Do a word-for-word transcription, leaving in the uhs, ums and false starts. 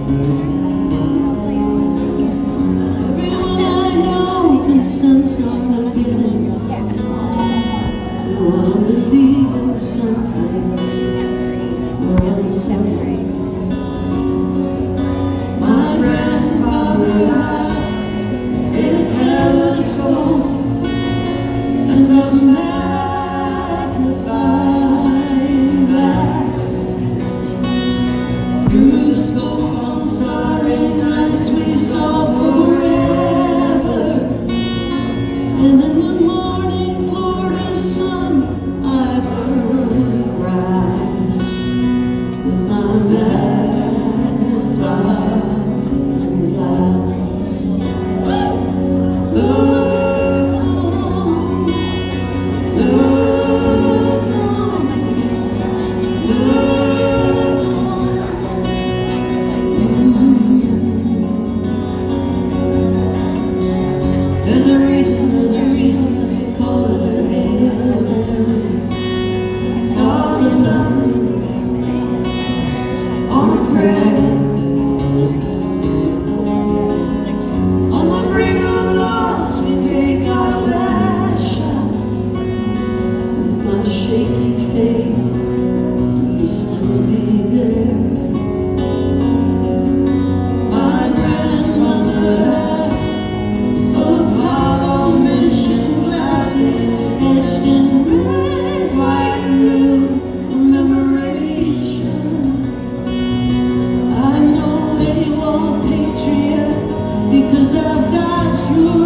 Everyone I know can sense I'm again. I want to believe in something more unseen. My grandfather had his telescope and a magnifying glass. Through the scope on starry nights we saw forever, and in the morning Florida's sun I heard rise with my magnifying glass. Look on, look on, look on. There's a reason, there's a reason that they call it heaven. It's all or nothing on a prayer. On the brink of loss we take our last shot. With my shaky faith, will you still be there? My grandmother had Apollo mission glasses etched in red, white, and blue commemoration. I know they were patriot because I've died through